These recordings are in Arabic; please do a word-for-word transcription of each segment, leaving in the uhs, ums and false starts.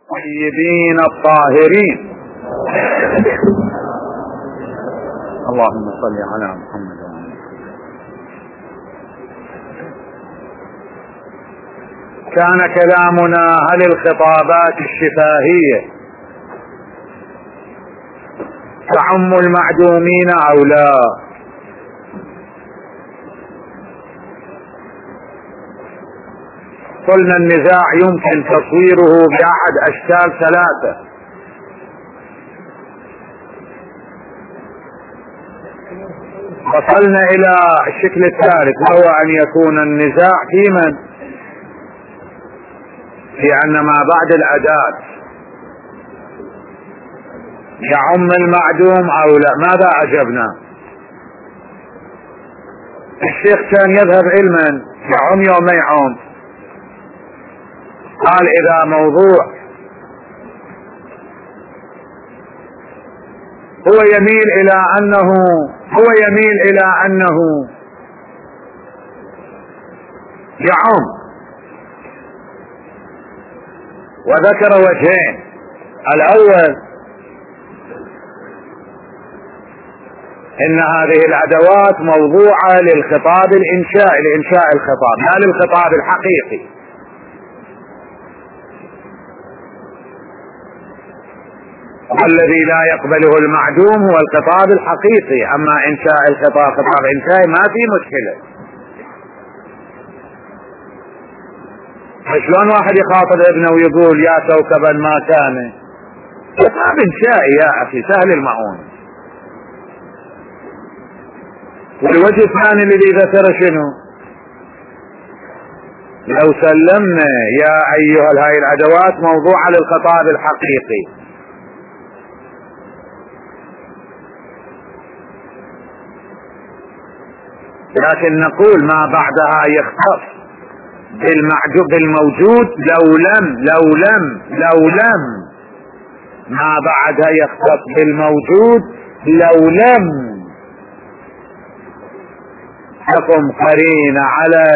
الطيبين الطاهرين. اللهم صل على محمد. كان كلامنا هل الخطابات الشفاهية تعم المعدومين أو لا؟ قلنا النزاع يمكن تصويره بأحد أشكال ثلاثة. وصلنا إلى الشكل الثالث وهو أن يكون النزاع في من؟ في أن ما بعد الأداة يعم المعدوم أو لا. ماذا أجبنا؟ الشيخ كان يذهب علما يعم يوم ما يعم. قال إذا موضوع هو يميل إلى أنه هو يميل إلى أنه يعم، وذكر وجهين. الأول إن هذه الأدوات موضوعة للخطاب الإنشائي لإنشاء الخطاب لا للخطاب الحقيقي. والذي لا يقبله المعدوم هو الخطاب الحقيقي. أما إنشاء الخطاب خطاب إنشائي ما في مشكلة. شلون واحد يخاطب ابنه ويقول يا كوكبا ما كان؟ خطاب إنشائي يا أخي سهل المعون. والوجه الثاني الذي ذكر شنو؟ لو سلمنا يا أيها هاي الأدوات موضوعة للخطاب الحقيقي، لكن نقول ما بعدها يختص بالمعدوم بالموجود لو لم لو لم لو لم ما بعدها يختص بالموجود لو لم تقم قرينة على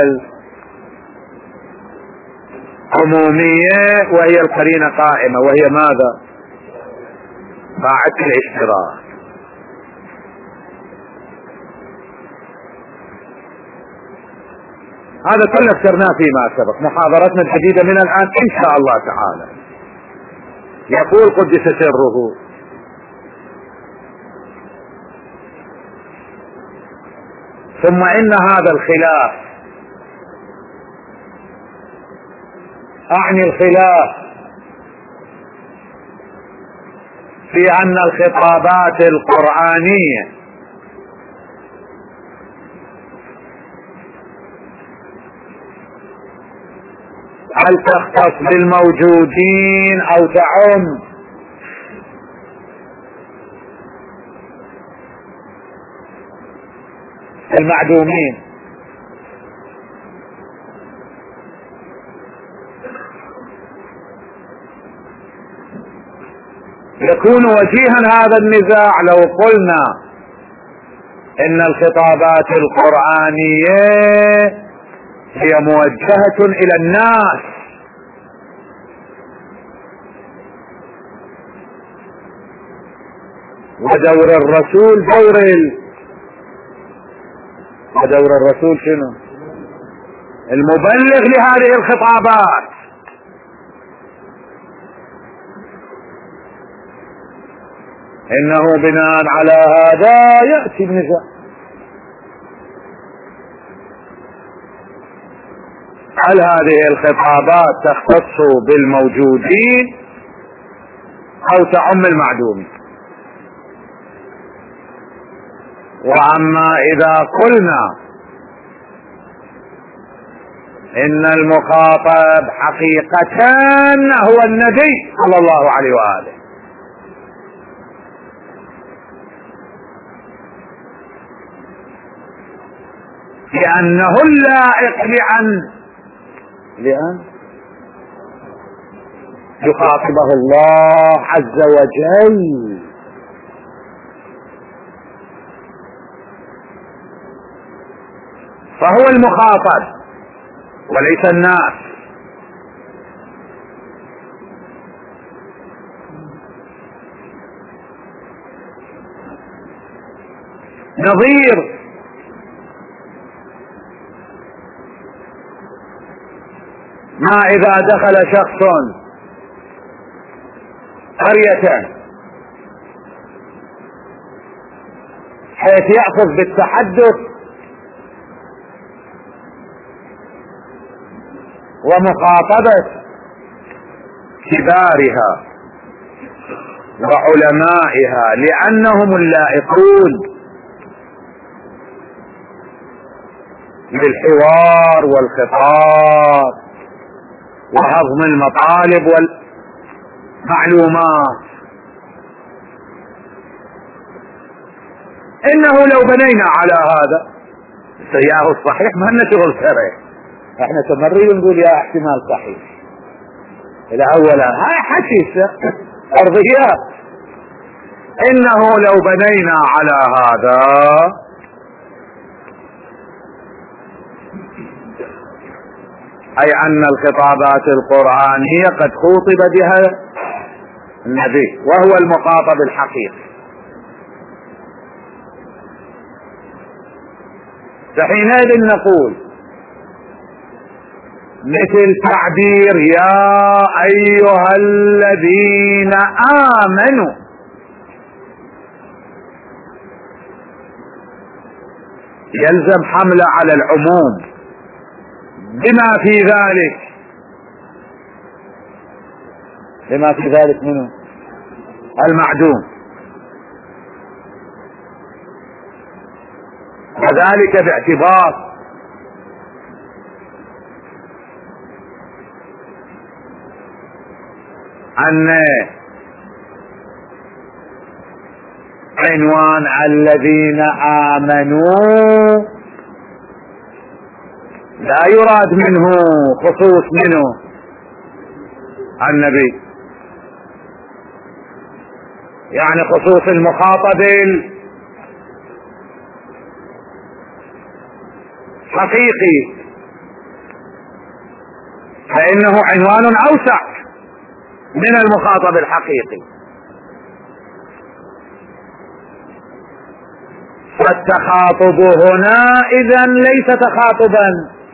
العمومية وهي القرينة قائمة، وهي ماذا؟ باعة الاشتراك. هذا كله اخترناه فيما سبق. محاضرتنا الجديدة من الآن إن شاء الله تعالى. يقول قدس سره: ثم إن هذا الخلاف، أعني الخلاف في أن الخطابات القرآنية هل تختص بالموجودين أو تعم المعدومين. يكون وجيها هذا النزاع لو قلنا إن الخطابات القرآنية هي موجهة إلى الناس، ودور الرسول دور ال... ودور الرسول شنو؟ المبلغ لهذه الخطابات. إنه بناء على هذا يأتي النزاع. هل هذه الخطابات تختص بالموجودين أو تعم المعدومين؟ وأما إذا قلنا إن المخاطب حقيقة هو النبي صلى الله عليه وآله، لأنه اللائق لأن لأن يخاطبه الله عز وجل، فهو المخاطب وليس الناس. نظير. ما إذا دخل شخص قرية حيث يأخذ بالتحدث ومخاطبة كبارها وعلمائها لأنهم اللائقون للحوار والخطاب وهضم المطالب والمعلومات. إنه لو بنينا على هذا السياق الصحيح ما لنا شغل شرعي، احنا تمري ونقول يا احتمال صحيح الى اولا، هاي حكي ارضيات. انه لو بنينا على هذا اي ان الخطابات القرآنية قد خوطب بها النبي وهو المخاطب الحقيقي، فحينئذ نقول مثل تعبير يا ايها الذين امنوا يلزم حمله على العموم بما في ذلك، بما في ذلك منه المعدوم، وذلك باعتبار أن عنوان الذين آمنوا لا يراد منه خصوص منه النبي، يعني خصوص المخاطب الحقيقي، فإنه عنوان أوسع من المخاطب الحقيقي. فالتخاطب هنا إذن ليس تخاطبا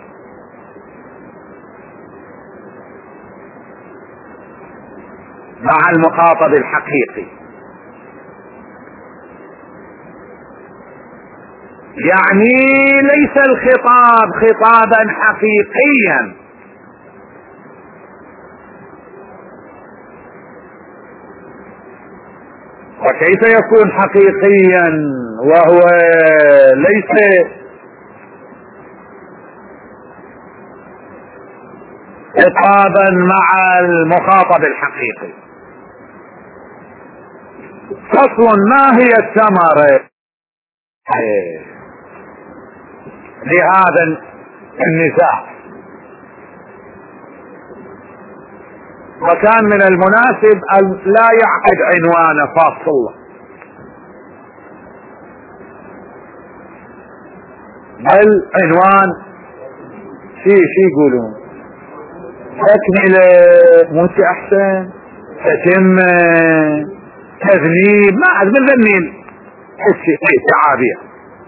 مع المخاطب الحقيقي، يعني ليس الخطاب خطابا حقيقيا، وكيف يكون حقيقيا وهو ليس خطابا مع المخاطب الحقيقي؟ فصل. ما هي الثمرة لهذا النزاع؟ وكان من المناسب أن لا يعقد عنوان فاصل، بل عنوان شي شي يقولون تكملة، موت احسن، تتمة، تذنيب، ما عاد من ذنين تعابير.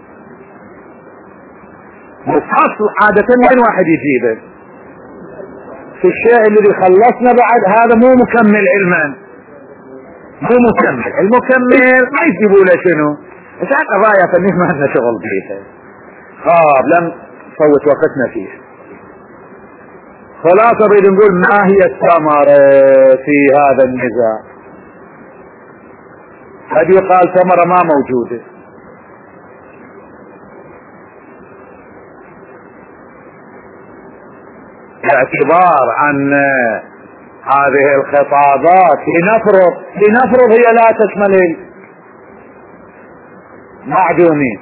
الفصل عادة وين واحد يجيبه في الشيء الذي خلصنا بعد هذا مو مكمل علما، مو مكمل. المكمل ما يجيبوا له شنو ساعة قضايا فنيه ما لنا شغل بيها، خاب لم فوت وقتنا فيه. خلاصة نريد نقول ما هي الثمرة في هذا النزاع؟ قد يقال ثمرة ما موجودة، باعتبار ان هذه الخطابات لنفرض لنفرض هي لا تشمل المعدومين،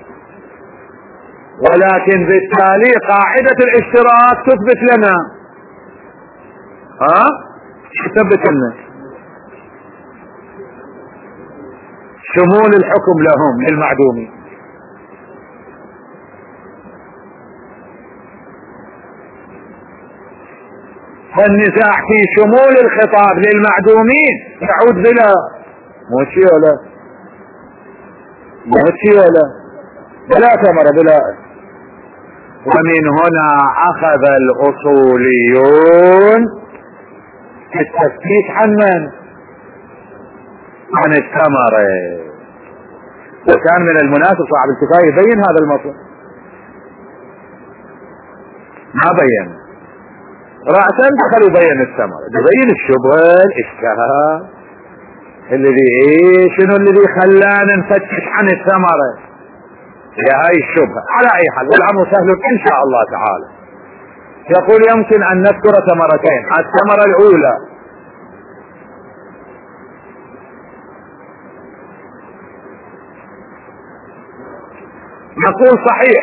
ولكن بالتالي قاعدة الاشتراك تثبت لنا ها تثبت لنا شمول الحكم لهم للمعدومين. فالنزاع في شمول الخطاب للمعدومين يعود بلا موشي ولا موشي ولا بلا ثمرة بلا. ومن هنا اخذ الاصوليون التفتيش عن من؟ عن الثمرة. وكان من المناسب صاحب الكفاية يبين هذا المطلب، ما بين، رأسا دخل يبين الثمرة، يبين الشبهة الاشكال الذي ايه، شنو الذي خلانا نفتش عن الثمرة يا هاي الشبهة. على اي حال والامر سهل ان شاء الله تعالى. يقول يمكن ان نذكر ثمرتين. الثمرة الاولى نقول صحيح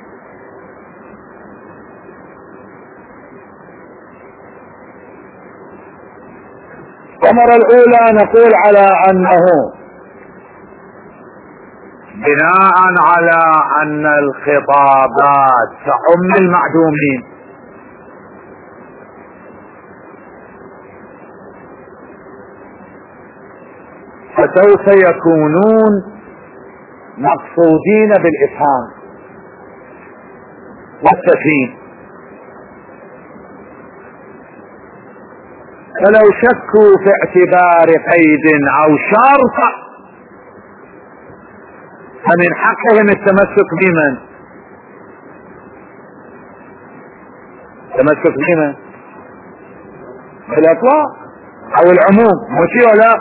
الثمرة الاولى نقول على انه بناء على ان الخطابات تعم المعدومين، فسوف يكونون مقصودين بالافهام والتفهيم. فلو شكوا في اعتبار قيد او شرط فمن حقهم التمسك بمن؟ التمسك بمن؟ بالاطلاق او العموم، مشي ولا؟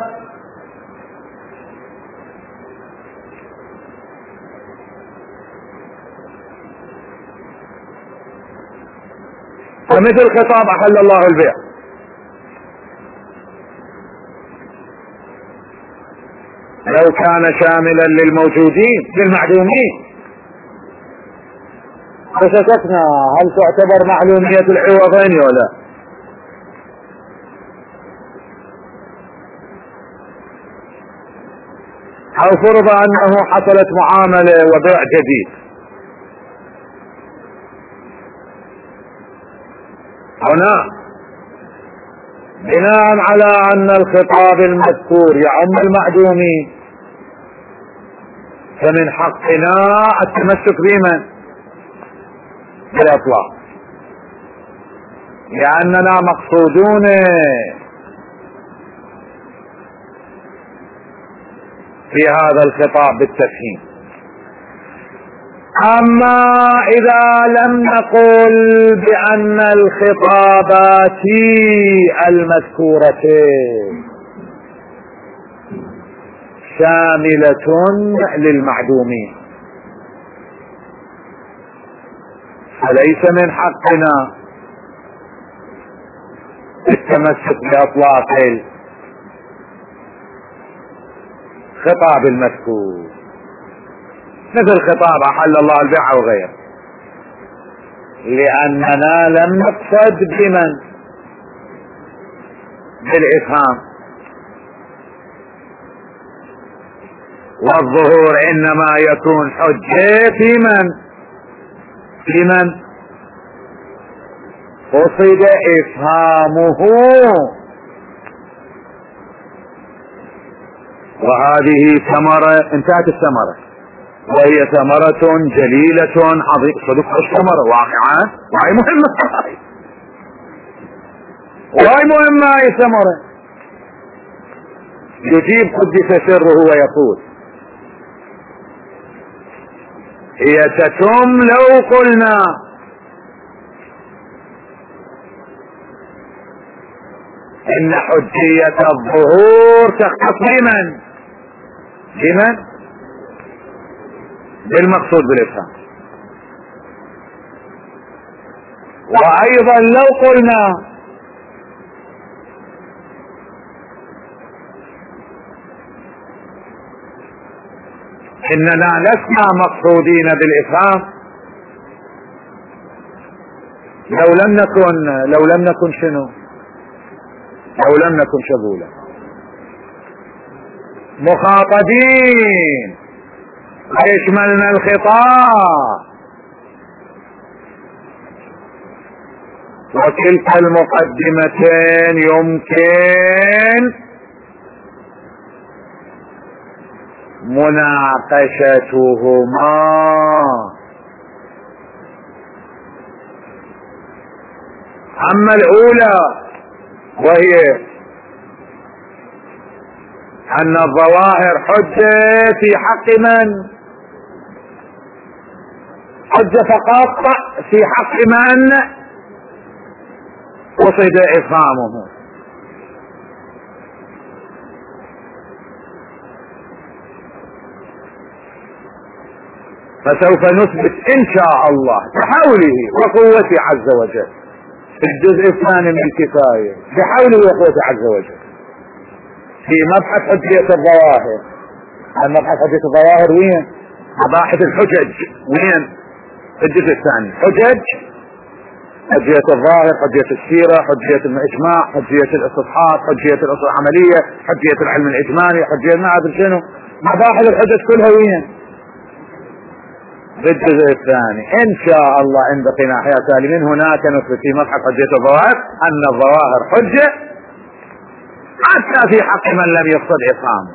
ومثل خطاب احل الله البيع، لو كان شاملا للموجودين للمعلومين فشككنا هل تعتبر معلومية العوضين ولا؟ او فرض انه حصلت معاملة وبيع جديد، هنا بناء على ان الخطاب المذكور يعم المعدومين فمن حقنا التمسك بمن؟ بالاطلاق، لاننا مقصودون في هذا الخطاب بالتفهيم. اما اذا لم نقل بان الخطابات المذكورتين شاملة للمعدومين فليس من حقنا التمسك باطلاق الخطاب المذكور، مثل خطاب احل الله البيع وغيره، لاننا لم نقصد بمن؟ بالافهام، والظهور انما يكون حجة في من؟ في من قصد افهامه. وهذه ثمرة انتهت الثمرة، وهي ثمرة جليلة عظيمة، صدق الثمرة واقعة وهي مهمة، وهي مهمة هي ثمرة. يجيب قدس سره ويقول هي تتم لو قلنا ان حجية الظهور تختص بمن؟ بمن؟ بالمقصود بالإفهام. وايضا لو قلنا اننا لسنا مقصودين بالافهام لو لم نكن لو لم نكن شنو؟ لو لم نكن شغولا مخاطبين يشملنا الخطاب، وكلتا المقدمتين يمكن مناقشتهما. أما الأولى وهي أن الظواهر حجة في حق من؟ حجة فقط في حق من قصد إفهامه. فسوف نثبت إن شاء الله بحوله وقوته عز وجل في الجزء الثاني من الكفاية بحوله وقوته عز وجل في مبحث حجية الظواهر. المبحث حجية الظواهر وين؟ مباحث الحجج وين؟ في الجزء الثاني حجج، حجية الظاهر، حجية السيرة، حجية الإجماع، حجية الاستصحاب، حجية الأصول العملية، حجية العلم الإجمالي، حجية ما أدري شنو. مباحث الحجج كلها وين؟ في الجزء الثاني إن شاء الله عند قناع حياة سالمين. هناك نثبت في مبحث حجية الظواهر أن الظواهر حجة حتى في حق من لم يقصد إقامه.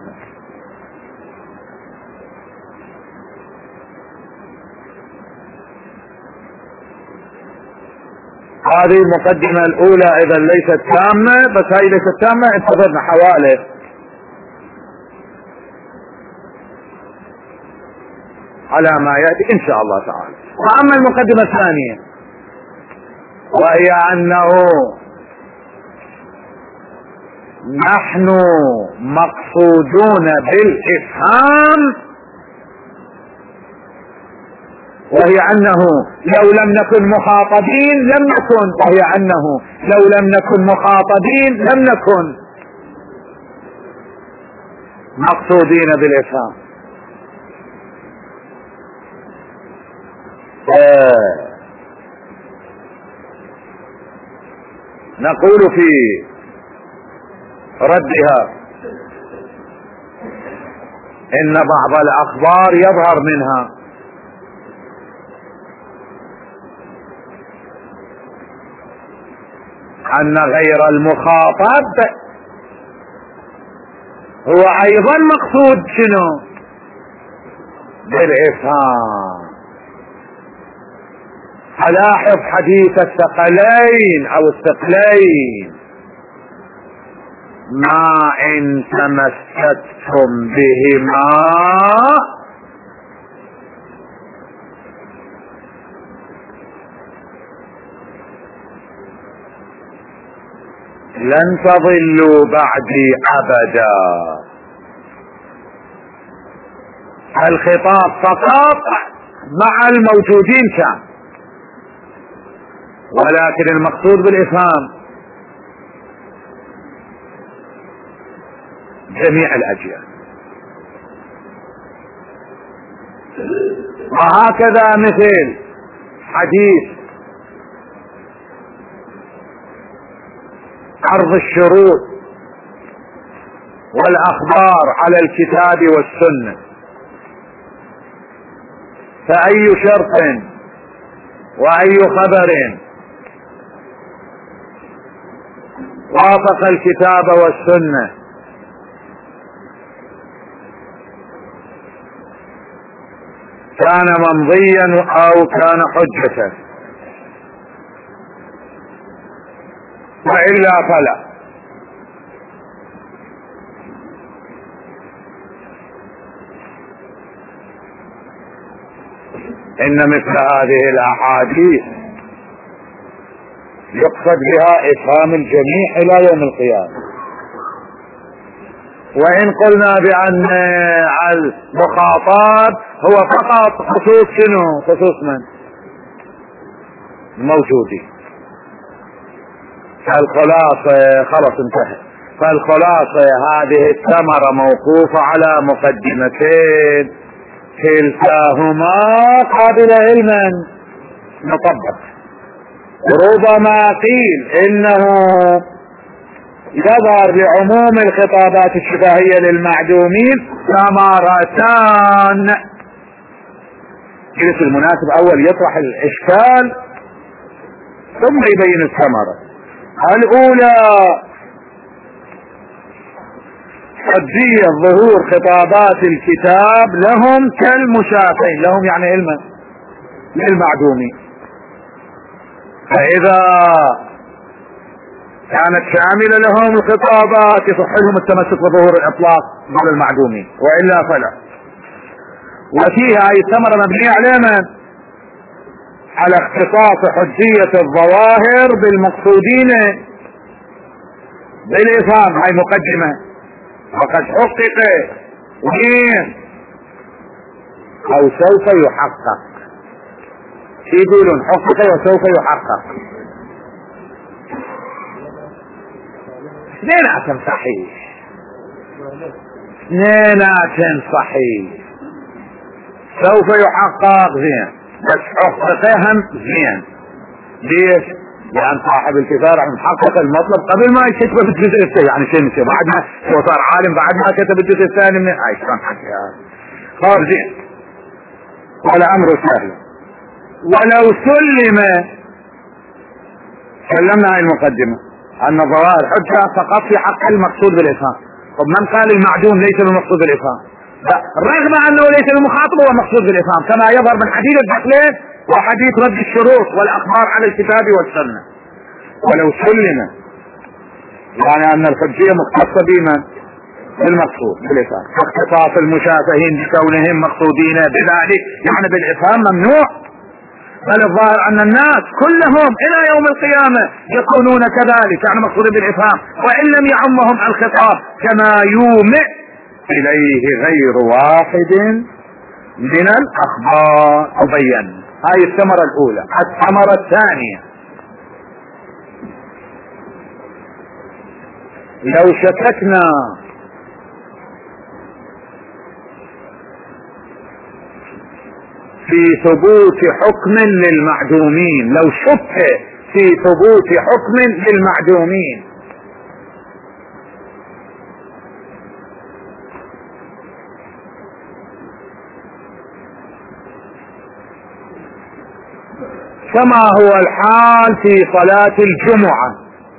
هذه المقدمة الأولى إذا ليست تامة، بس هذه ليست تامة انتظرنا حوالي على ما يأتي إن شاء الله تعالى. وأما المقدمة الثانية وهي أنه نحن مقصودون بالإفهام، وهي أنه لو لم نكن مخاطبين لم نكن، وهي أنه لو لم نكن مخاطبين لم نكن مقصودين بالإفهام. آه. نقول في ردها إن بعض الأخبار يظهر منها أن غير المخاطب هو أيضا مقصود شنو؟ بالإفهام. ألاحظ حديث الثقلين أو الثقلين: ما إن تمسكتم بهما لن تضلوا بعدي أبدا. الخطاب فقط مع الموجودين كان، ولكن المقصود بالإفهام جميع الأجيال. وهكذا مثل حديث عرض الشروط والأخبار على الكتاب والسنة، فأي شرط وأي خبر وافق الكتاب والسنة كان ممضيا أو كان حجة، وإلا فلا. إن مثل هذه الأحاديث يقصد بها إفهام الجميع إلى يوم القيامة. وإن قلنا بأن المخاطب هو فقط خصوص شنو؟ خصوص من؟ موجودين. فالخلاصة خلص انتهى. فالخلاصة هذه الثمرة موقوفة على مقدمتين كلتاهما قابل علما مطبق. ربما قيل انه يظهر بعموم الخطابات الشفاهية للمعدومين ثمرتان. في المناسب اول يطرح الاشكال ثم يبين الثمرة. الأولى حجية ظهور خطابات الكتاب لهم كالمشافين، لهم يعني علما للمعدومين. فإذا كانت شاملة لهم الخطابات يصح لهم التمسك بظهور الإطلاق دون المعدومين، وإلا فلا. وفيها أي ثمرة مبنية على من؟ على اختصاص حجية الظواهر بالمقصودين بالإفهام. هاي مقدمة، وقد حقق وين أو سوف يحقق. يقولون حقق وسوف يحقق، اثنيناتهم صحيح، اثنيناتهم صحيح. سوف يحقق زين، بس حققهم زين. ليش؟ لأن صاحب الكتاب راح يحقق المطلب قبل ما يكتبه في الجزء الثاني. يعني شيء مثل بعد ما هو صار عالم بعد ما كتب الجزء الثاني من هاي شلون حكي هذا؟ صار زين ولا أمر سهل. ولو سلم، سلمنا هاي المقدمة أن ظواهر حجة فقط في حق المقصود بالإفهام. طب من قال المعدوم ليس بالمقصود بالإفهام؟ رغم أنه ليس بالمخاطب هو مقصود بالإفهام، كما يظهر من حديث الدخلين وحديث رد الشروط والأخبار على الكتاب والسنة. ولو سلم يعني أن الحجية مختصة بمن؟ بالمقصود بالإفهام. اختصاص المشافهين بكونهم مقصودين بذلك يعني بالإفهام ممنوع. بل الظاهر أن الناس كلهم إلى يوم القيامة يكونون كذلك يعني مقصود بالإفهام، وإن لم يعمهم الخطاب كما يومئ إليه غير واحد من الأخبار. أبين هاي الثمرة الأولى. الثمرة الثانية، لو شككنا في ثبوت حكم للمعدومين، لو شك في ثبوت حكم للمعدومين، كما هو الحال في صلاة الجمعة،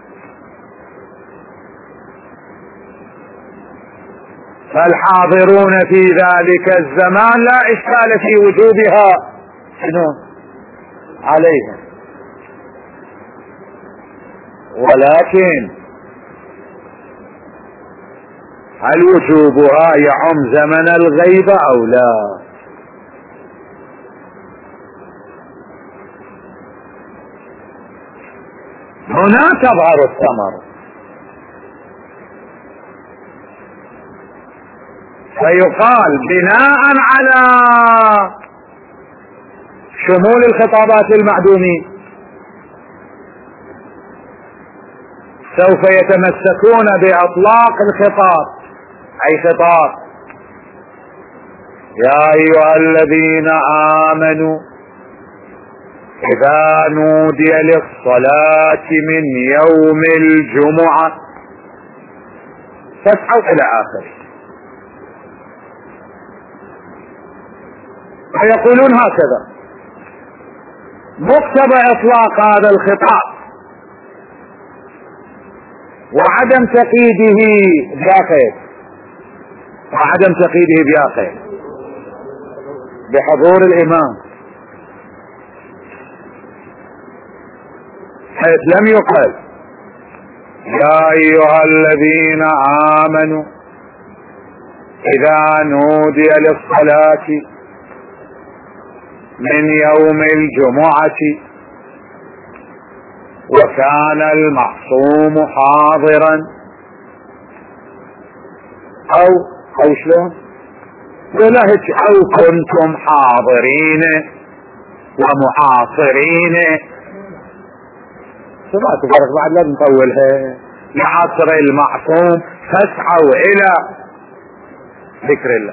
فالحاضرون في ذلك الزمان لا إشكال في وجوبها شنو عليهم، ولكن هل وجوبها يعم زمن الغيبة أو لا؟ هنا تظهر الثمرة. فيقال بناء على شمول الخطابات المعدومين سوف يتمسكون بأطلاق الخطاب. أي خطاب؟ يا أيها الذين آمنوا إذا نودي للصلاة من يوم الجمعة فاسعوا إلى آخره. فيقولون هكذا مقتضى إطلاق هذا الخطاب وعدم تقييده بآخر، وعدم تقييده بآخر بحضور الإمام، حيث لم يقل يا أيها الذين آمنوا إذا نودي للصلاة من يوم الجمعة وكان المعصوم حاضرا، أو أو شلون ولهج أو كنتم حاضرين ومعاصرين. سمعت فرق بعد لا نطولها. لعصر المعصوم فاسعوا إلى ذكر الله.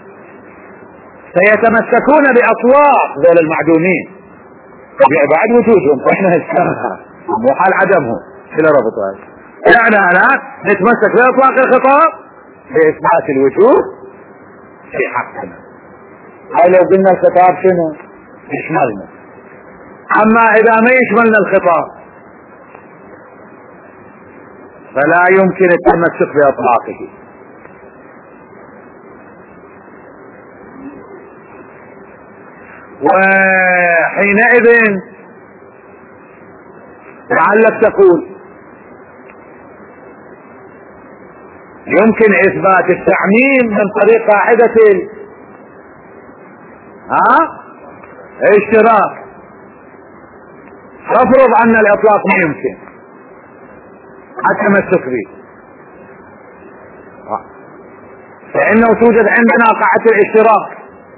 سيتمسكون بأطلاق ذول المعدومين بعد وجودهم، واحنا هالسنة مو حال عدمهم إلى ربط هذا. يعني الآن نتمسك بأطلاق الخطاب بإثبات الوجود في حقنا. هاي لو قلنا الخطاب شنو يشملنا، أما إذا ما يشملنا الخطاب فلا يمكن التمسك بأطلاقه. وحينئذ لعلك تقول يمكن اثبات التعميم من طريق قاعدة ها اشتراك. افرض ان الاطلاق ما يمكن حتى مسك به، فانه توجد عندنا قاعدة الاشتراك،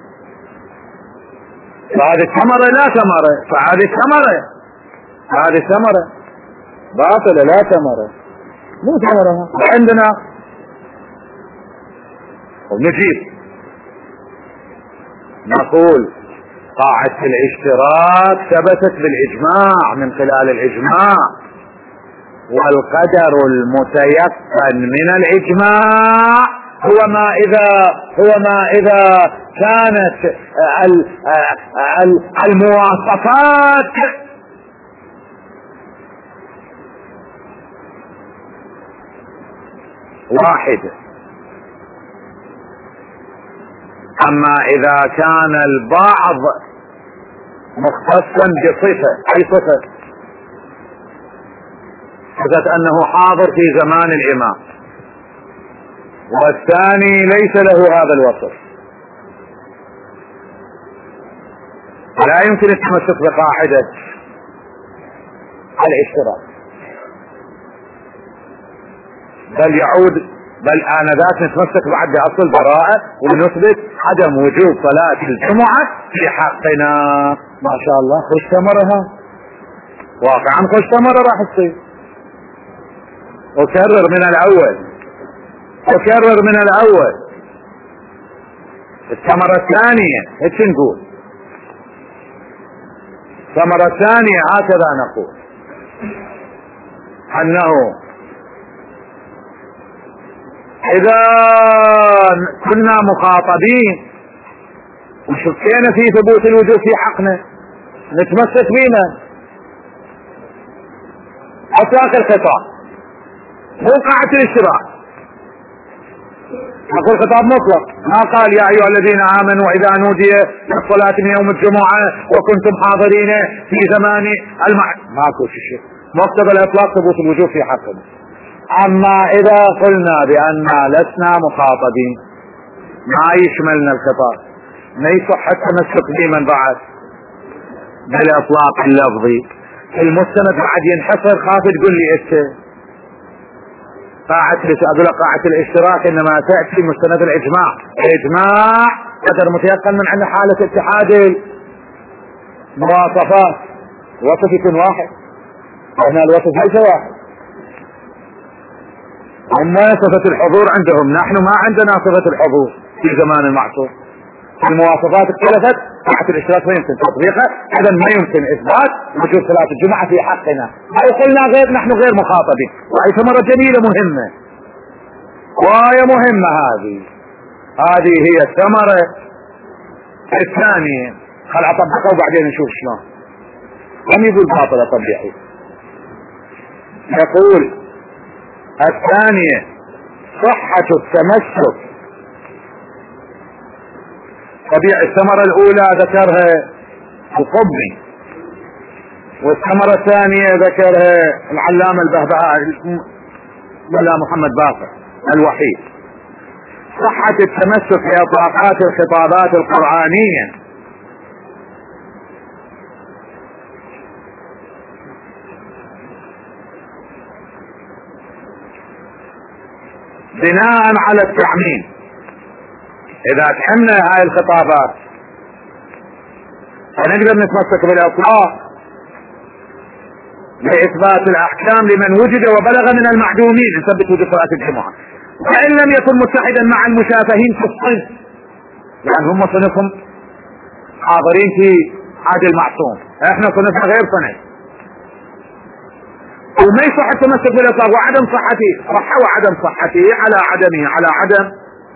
فهذه ثمرة لا ثمرة، فهذه ثمرة هذه ثمرة باطلة لا ثمرة مو ثمرة عندنا. ونجيب نقول قاعدة الاشتراك ثبتت بالاجماع من خلال الاجماع، والقدر المتيقن من الاجماع هو ما اذا هو ما اذا كانت المواصفات واحدة. اما اذا كان البعض مختصا بصفة، اي صفة؟ صفة انه حاضر في زمان الامام، والثاني ليس له هذا الوصف، لا يمكن التمسك بقاعدة الاشتراك، بل يعود بل آنذاك نتمسك بعد بأصل براءة ونثبت عدم وجوب صلاة الجمعة في حقنا. ما شاء الله خوش ثمرها، واقعا خوش ثمرة راح تصير. أكرر من الأول أكرر من الأول الثمرة الثانية هيك نقول، الثمرة الثانية هكذا نقول أنه إذا كنا مخاطبين وشكينا في ثبوت الوجوب في حقنا نتمسك بنا أطلاق الخطاب، مو قاعدة الاشتراك. نقول خطاب مطلق، ما قال يا أيها الذين آمنوا إذا نودي للصلاة من يوم الجمعة وكنتم حاضرين في زمان المع ماكو شيء. مقتضى الإطلاق ثبوت الوجوب في حقنا. اما اذا قلنا باننا لسنا مخاطبين ما يشملنا الخطاب، ما يصح التمسك به من بعد بالاطلاق اللفظي. المستند بعد ينحصر، خاف تقول لي انت قاعدة اقول قاعدة الاشتراك انما تأتي مستند الاجماع، الاجماع قدر متيقن من عند حالة اتحاد المواصفات، الوصف يكون واحد، هنا الوصف ليس واحد. هم صفة الحضور عندهم، نحن ما عندنا صفة الحضور في زمان المعصوم. المواصفات اختلفت، قاعدة الاشتراك ما يمكن تطبيقها، اذا ما يمكن اثبات وجود صلاة الجمعة في حقنا. اي قلنا غير نحن غير مخاطبين، وهي ثمرة جميلة مهمة وهي مهمة. هذه هذه هي الثمرة الثانية. خل اطبقها وبعدين نشوف شلون. لم يقول باطل اطبقه، يقول الثانية صحة التمسك. طبيعي الثمرة الأولى ذكرها القبي، والثمرة الثانية ذكرها العلامة البهبهاني ولا محمد باقر الوحيد. صحة التمسك بإطلاقات الخطابات القرآنية بناء على التعميم. اذا تحملنا هاي الخطابات فنقدر نتمسك بالاطلاق لاثبات الاحكام لمن وجد وبلغ من المعدومين، نثبت وجود صلاة الجمعة، وان لم يكن متحدا مع المشافهين في الصنف، يعني هم صنفهم حاضرين في عهد المعصوم، احنا صنفنا غير صنف، وما يصح التمسك بالاطلاق. وعدم صحته صحة وعدم صحته على عدمه على عدم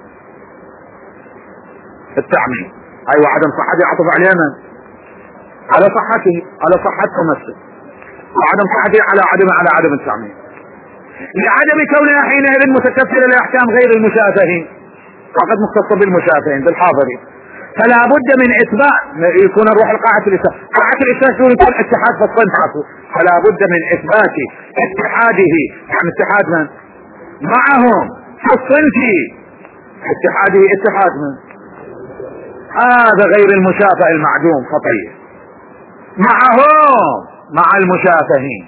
التعميم. اي وعدم صحته يعطف علينا على صحته على صحة التمسك، وعدم صحته على عدم على عدم التعميم، لعدم كونها حينئذ متكفلة لاحكام غير المشافهين، فقد مختصة بالمشافهين بالحاضرين. فلا بد من اثبات يكون نروح لقاعة الاساس، قاعة الاساس يكون اتحاد في الصنف، فلا بد من اثبات اتحاده، يعني اتحاد من معهم في الصنف، اتحاده اتحاد من هذا غير المشافه المعدوم خطير، معهم مع المشافهين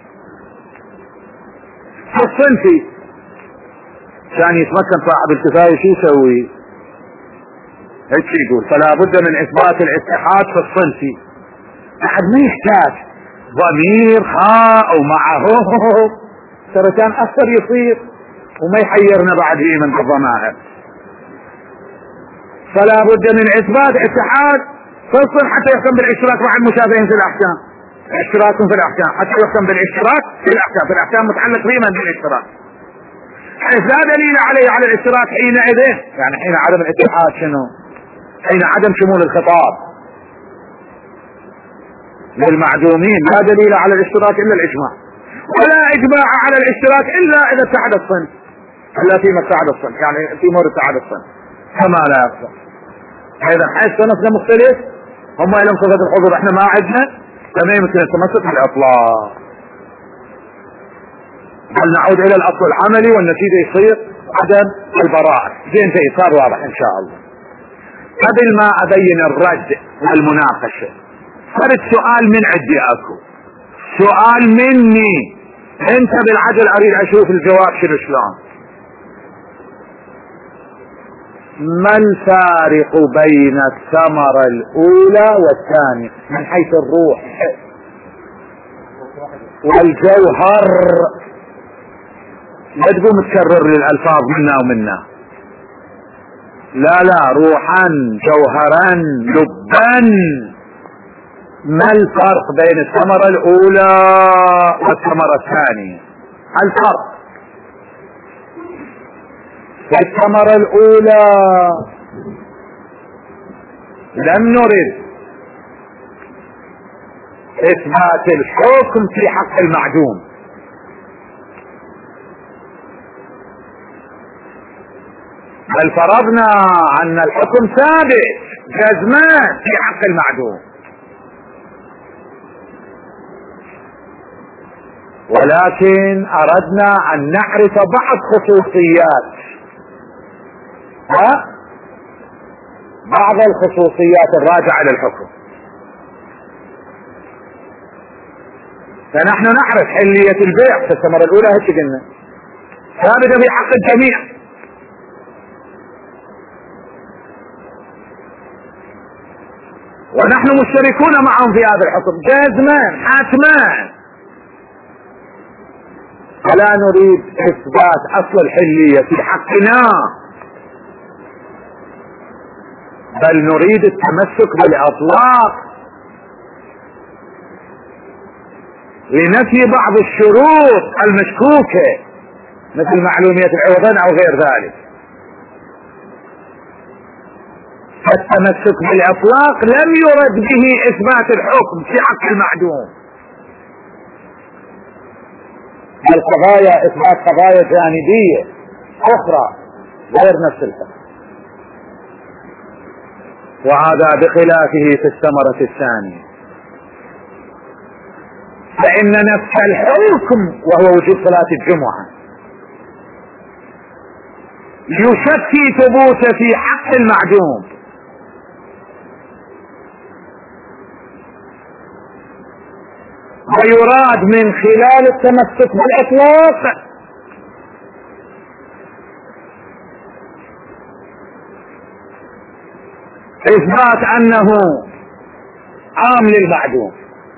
في الصنف. كان يتمكن صاحب الكفاية شو يسوي؟ هيك يقول فلا بد من اثبات الاتحاد في الصنف، بعد ما يحتاج ضمير خاء ومعه ترى كان اكثر يصير وما يحيرنا بعد هي من الضمائر. فلا بد من اثبات اتحاد في الصنف حتى يحكم بالاشتراك مع المشابهين في الاحكام، اشتراك في الاحكام حتى يحكم بالاشتراك في الاحكام، في الاحكام متعلق بما بالاشتراك، حيث لا دليل عليه على الاشتراك حينئذ، يعني حين عدم الاتحاد شنو؟ حين عدم شمول الخطاب للمعدومين لا دليل على الاشتراك الا الاجماع، ولا اجماع على الاشتراك الا اذا اتحد الصنف، الا فيما اتحد الصنف، يعني في مورد اتحاد الصنف كما لا يفهم. اذا حيث صنفنا مختلف، هم لهم صفة الحضور احنا ما عندنا، فما يمكن التمسك بالاطلاق، بل نعود الى الاصل العملي والنتيجة يصير عدم البراءة. زين زي صار واضح ان شاء الله. قبل ما ابين الرد والمناقشة صارت سؤال من عندي اكو، سؤال مني انت بالعدل اريد اشوف الجواب شنو شلون. ما الفارق بين الثمرة الاولى والثانية من حيث الروح والجوهر؟ لا تقوم تكرر للالفاظ منا ومنا، لا لا، روحا جوهرا لبا. ما الفرق بين الثمرة الاولى والثمرة الثانية؟ الفرق في الثمرة الاولى لم نرد اثبات الحكم في حق المعدوم، بل فرضنا ان الحكم ثابت جزما في حق المعدوم، ولكن اردنا ان نعرف بعض خصوصيات، ها بعض الخصوصيات الراجعة للحكم. فنحن نعرف حلية البيع في الثمرة الاولى هيك قلنا ثابتة في حق الجميع، ونحن مشتركون معهم في هذا الحكم جازما حتما، فلا نريد اثبات اصل الحلية في حقنا، بل نريد التمسك بالاطلاق لنفي بعض الشروط المشكوكة مثل معلومية العوضين او غير ذلك. التمسك بالاطلاق لم يرد به اثبات الحكم في حق المعدوم، القضايا اثبات قضايا جانبية اخرى غير نفس الحكم، وهذا بخلافه في الثمرة الثانية، فإن نفس الحكم وهو وجود صلاة الجمعة يشفي ثبوته في حق المعدوم، ويراد من خلال التمسك بالإطلاق إثبات أنه عام للمعدوم.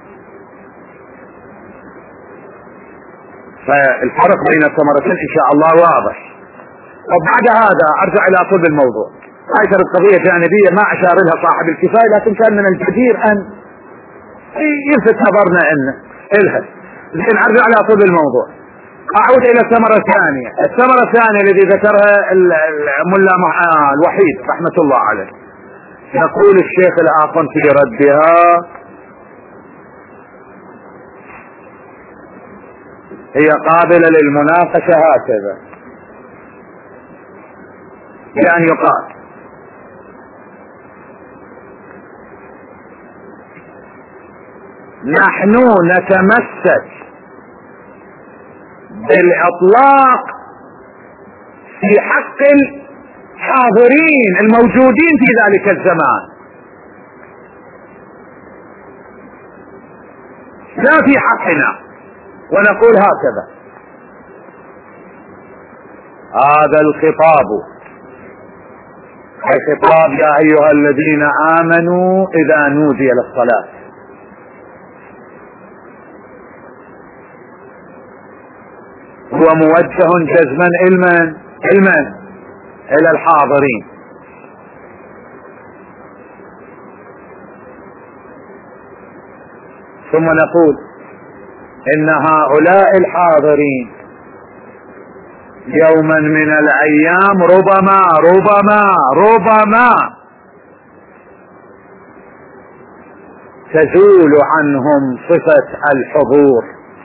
فالفرق بين الثمرتين إن شاء الله واضح. وبعد هذا أرجع إلى صلب الموضوع. هاي كانت قضية جانبية ما أشار لها صاحب الكفاية، لكن كان من الجدير أن يلفت نظرنا إنه إلها. لكن أرجع إلى صلب الموضوع. أعود إلى الثمرة الثانية. الثمرة الثانية التي ذكرها الملا الوحيد رحمة الله عليه، يقول الشيخ الآخر في ردها: هي قابلة للمناقشة هكذا، بأن يقال نحن نتمسك بالاطلاق في حق الحاضرين الموجودين في ذلك الزمان، لا في حقنا، ونقول هكذا: هذا الخطاب الخطاب يا ايها الذين امنوا اذا نودي للصلاة، هو موجه جزما علما علما الى الحاضرين. ثم نقول ان هؤلاء الحاضرين يوما من الايام ربما ربما ربما تزول عنهم صفة الحضور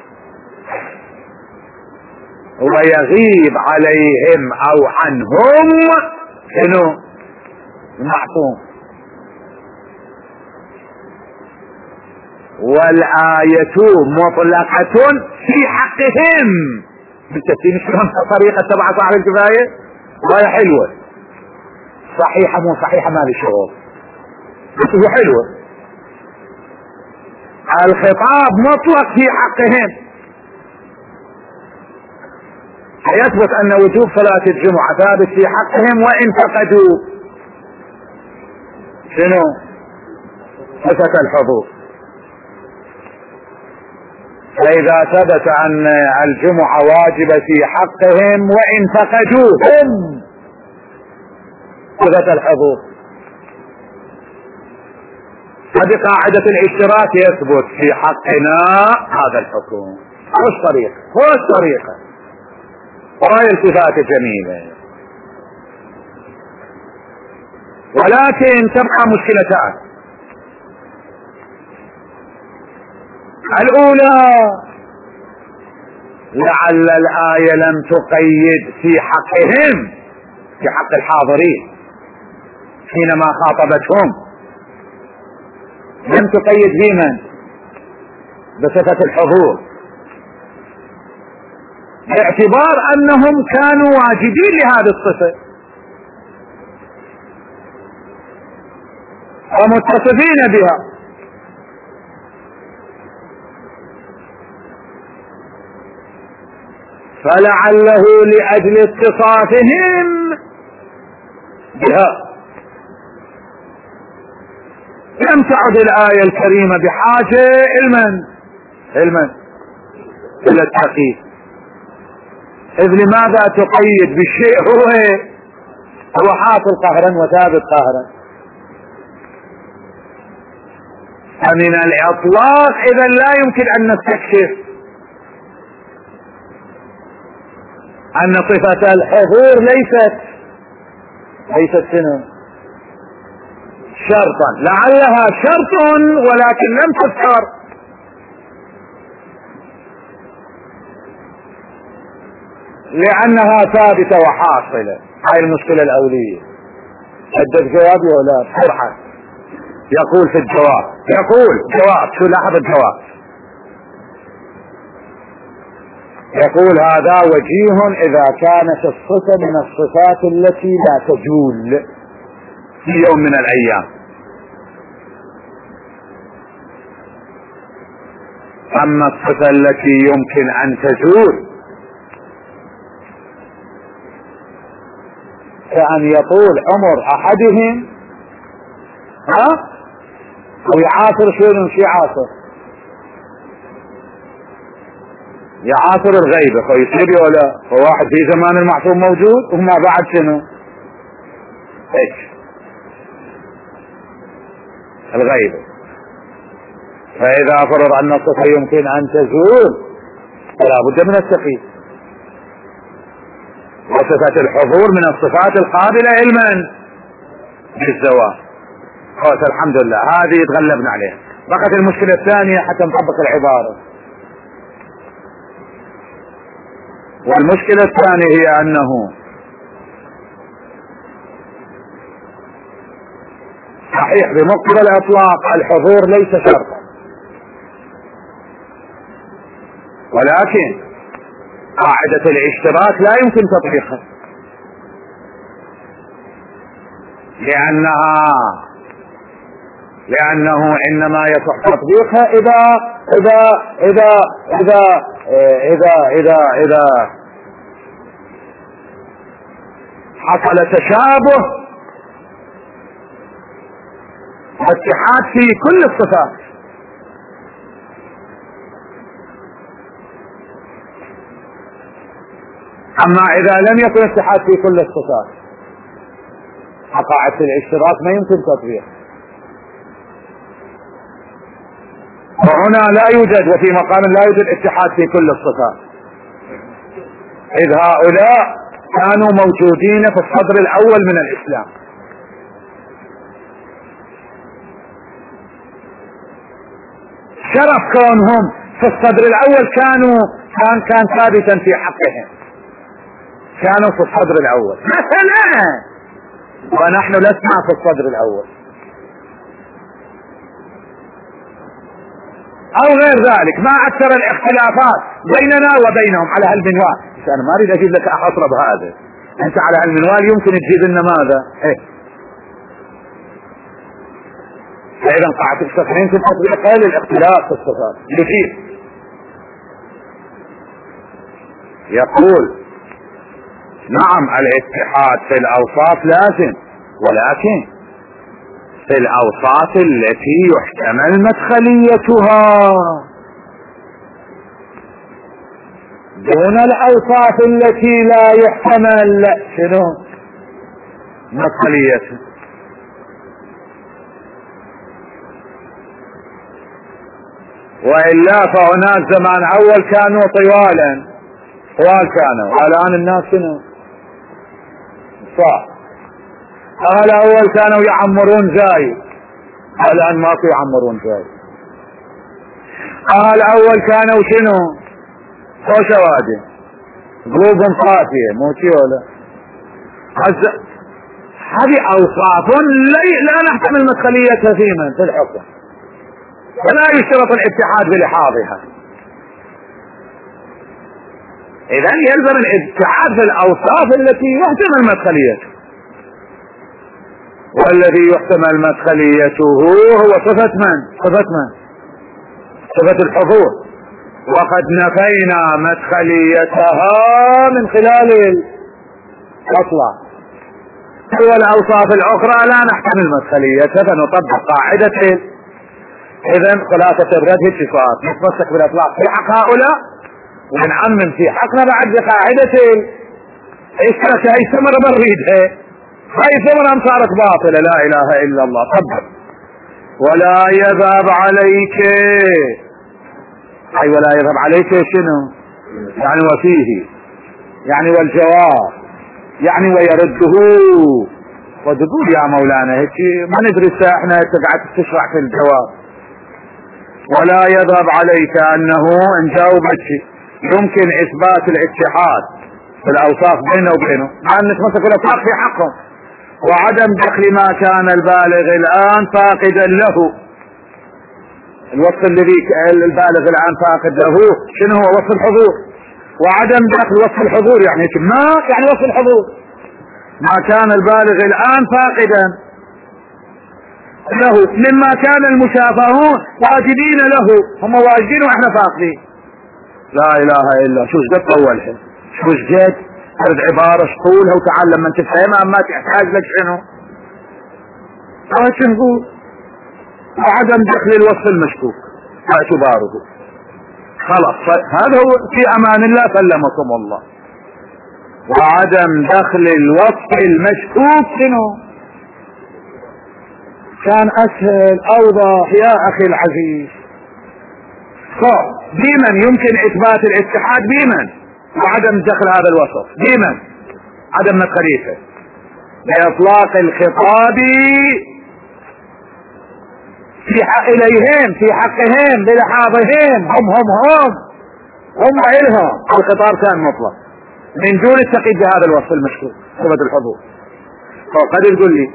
ويغيب عليهم او عنهم شنو؟ المعصوم. والآية مطلقة في حقهم. بالتسليم شلون الطريقة تبع صاحب الكفاية؟ وهي حلوة صحيحة مو صحيحة ما لي شغل، بس هو حلوة. الخطاب مطلق في حقهم، يثبت ان وجوب صلاة الجمعة ثابت في حقهم وان فقدوا شنو؟ صفة الحضور. فاذا ثبت ان الجمعة واجبة في حقهم وان فقدوهم صفة الحضور، هذه قاعدة الاشتراك يثبت في حقنا هذا الحكم. خوش طريقة خوش طريقة وهي التفات جميلة. ولكن تبقى مشكلتان. الأولى لعل الآية لم تقيد في حقهم، في حق الحاضرين حينما خاطبتهم، لم تقيد بمن؟ بصفة الحضور، باعتبار أنهم كانوا واجبين لهذه الصفة ومتصفين بها. فلعله لأجل اتصافهم بها لم تعد الآية الكريمة بحاجة علما علما إلى التقييد. إذ لماذا تقيد بالشيء هو هو حاصل قهرا وثابت قهرا؟ فمن الإطلاق إذا لا يمكن أن نستكشف أن صفة الحضور ليست ليست شنو؟ شرطا، لعلها شرط ولكن لم تذكر، لأنها ثابتة وحاصلة. هاي المشكلة الأولية. أدت جوابي ولا فرحة؟ يقول في الجواب، يقول جواب، شو لاحظ الجواب؟ يقول هذا وجيه إذا كانت الصفة من الصفات التي لا تجول في يوم من الأيام. أما الصفة التي يمكن أن تزول كأن يطول عمر أحدهم ها أو يعاصر شيء في عاصر، يعاصر الغيبة فيصير ولا فواحد في زمان المعصوم موجود وما بعد شنو هيك الغيبة. فإذا فرض أن الصفة يمكن أن تزول فلا بد من التقييد. وصفة الحضور من الصفات القابلة علما بالزواج. خلاص الحمد لله هذه تغلبنا عليها. بقت المشكلة الثانية حتى نطبق العبارة. والمشكلة الثانية هي أنه صحيح بمقتضى الإطلاق الحضور ليس شرطا، ولكن قاعدة الاشتراك لا يمكن تطبيقها، لأنها لأنه إنما يصح تطبيقها إذا إذا إذا إذا إذا إذا إذا حصل تشابه واتحاد في كل الصفات. أما إذا لم يكن اتحاد في كل الصفات قاعدة الاشتراك ما يمكن تطبيق. وهنا لا يوجد، وفي مقام لا يوجد اتحاد في كل الصفات، إذ هؤلاء كانوا موجودين في الصدر الأول من الإسلام. شرف كونهم في الصدر الأول كانوا كان كان ثابتا في حقهم، كانوا في الصدر الأول مثلا، ونحن لسنا في الصدر الأول او غير ذلك. ما اكثر الاختلافات بيننا وبينهم على هالمنوال. انا ما اريد اجيب لك احصر بهذا، انت على هالمنوال يمكن تجيب لنا ماذا؟ ايه فاذا قاعدة الصفات يمكن تطبيقها للاختلاف في الصفات. يجيب يقول نعم الاتحاد في الاوصاف لازم، ولكن في الاوصاف التي يحتمل مدخليتها دون الاوصاف التي لا يحتمل شنو مدخليتها. والا فهناك زمان اول كانوا طوالا طوال كانوا، الان الناس شنو صح. قال اول كانوا يعمرون زايد، الان ماكو يعمرون زايد. قال اول كانوا شنو خوشة وادي قلوبهم صافية مو شي ولا هذه اوصاف لا نحتمل مدخليتها في من في الحكم، ولا يشترط الاتحاد بلحاظها. اذا يلزم الاتحاد في الاوصاف التي يحتمل مدخليتها، والذي يحتمل مدخليته هو صفة من؟ صفة من؟ صفة الحضور، وقد نفينا مدخليتها من خلال الأصلة. والأوصاف الأخرى لا نحتمل مدخليتها فنطبق قاعدة. إذن خلاصة الرد الصفات نتمسك بالإطلاق في حق هؤلاء ونعمم في حقنا بعد بقاعدة اشترك هاي ثمرة بريدها، هاي ثمرة صارت باطلة لا إله إلا الله. طبعا ولا يذهب عليك، أي ولا يذهب عليك شنو يعني وفيه يعني والجواب يعني ويرده. وتقول يا مولانا هيك ما ندري احنا تقعد تشرح في الجواب. ولا يذهب عليك انه ان جاوبك يمكن اثبات الاتحاد في الاوصاف بينه وبينه مع ان نتمسك بالاطلاق في حقهم، وعدم دخل ما كان البالغ الان فاقدا له. الوصف الذي البالغ الان فاقد له شنو هو؟ وصف الحضور. وعدم دخل وصف الحضور يعني ما يعني وصف الحضور ما كان البالغ الان فاقدا له مما كان المشافهون واجبين له، هم واجبين واحنا فاقدين. لا اله الا شو جد طولها شو جد هذه عبارة طولها وتعال لما تفهمها ما تحتاج لك شنو ايش نقول. وعدم دخل الوصف المشكوك باعتباره خلاص هذا هو في امان الله سلمكم الله. وعدم دخل الوصف المشكوك شنو كان اسهل اوضح يا اخي العزيز. بمن يمكن اثبات الاتحاد بمن وعدم دخل هذا الوصف بمن عدم مدخليته باطلاق الخطاب في حق اليهم في حقهم بلحاظهم هم هم هم هم إلهم الخطاب كان مطلق من دون التقييد بهذا الوصف المشكوك صفة الحضور. فقد يقول لي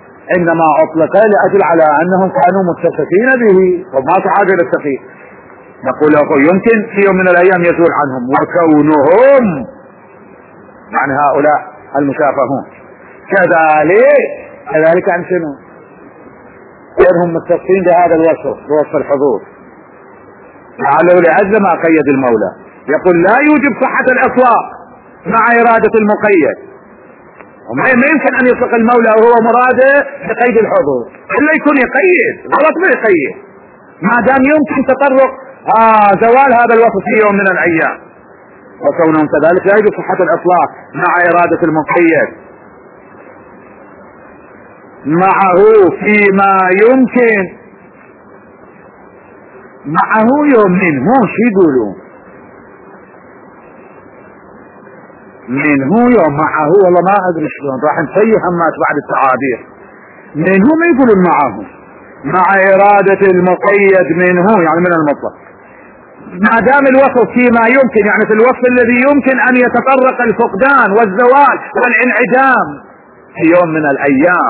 انما اطلق لاجل على انهم كانوا متصفين به وما حاجه للتقييد. نقول له يمكن في يوم من الايام يزول عنهم، وكونهم عن هؤلاء المشافهون كذلك كذلك عن شنو؟ غيرهم متصفين بهذا الوصف، بوصف الحضور. لعله لأجل ما قيد المولى يقول لا يوجب صحة الاطلاق مع ارادة المقيد، وما يمكن ان يطلق المولى وهو مراده بقيد الحضور الا يكون يقيد، غلط ما يقيد ما دام يمكن تطرق آه زوال هذا الوصف في يوم من الايام. وكونهم كذلك لا يوجب صحة الاطلاق مع ارادة المقيد معه فيما يمكن. معه يوم منه شو يقولون؟ منه يوم معه، والله ما ادري شلون راح نسيح همات بعد التعابير. منه ما يقولون معه، مع ارادة المقيد منه يعني من المطلق، ما دام الوصف فيما يمكن يعني في الوصف الذي يمكن ان يتطرق الفقدان والزوال والانعدام في يوم من الايام،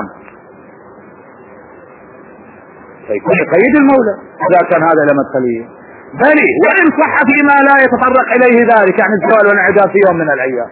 فيكون يقيد المولى اذا كان هذا لمدخليه. بل وان صح فيما لا يتطرق اليه ذلك يعني الزوال والانعدام في يوم من الايام.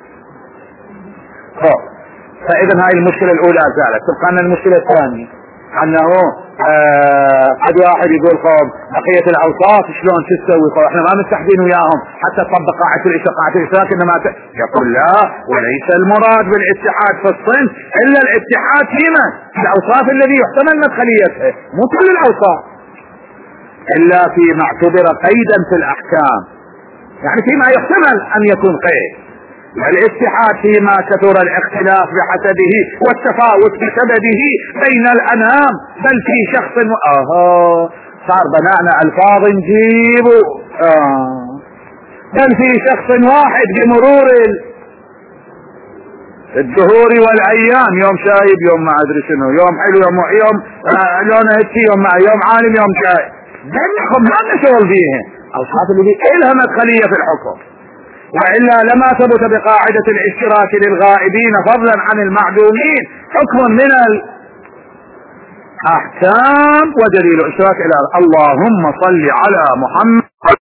فاذا هاي المشكلة الاولى زالت. تبقى لنا المشكلة الثانية انه آه قد واحد يقول قوم بقية الاوصاف شلون شو تسوي؟ قوم احنا ما مستحدين وياهم حتى تطبق قاعدة الاشراق قاعدة الاشراك انما ت... يقول لا، وليس المراد بالاتحاد في الصنف الا الاتحاد فيما في الاوصاف الذي يحتمل مدخليته، مو كل الاوصاف الا فيما اعتبر قيدا في الاحكام، يعني فيما يحتمل ان يكون قيد. الاتحاد فيما كثر الاختلاف بحسبه والتفاوت بسببه بين الانام، بل في شخص و... اها صار بنانا الفاظ نجيب آه. بل في شخص واحد بمرور الدهور والايام، يوم شايب يوم ما ادري شنو، يوم حلو يوم يوم آه لونه هيك، يوم مع يوم عالم يوم شايب، بينهم ما نشغل فيها اوصاف اللي لها مدخلية في الحكم، وإلا لما ثبت بقاعدة الاشتراك للغائبين فضلا عن المعدومين حكم من الأحكام ودليل اشتراك إلى اللهم صل على محمد.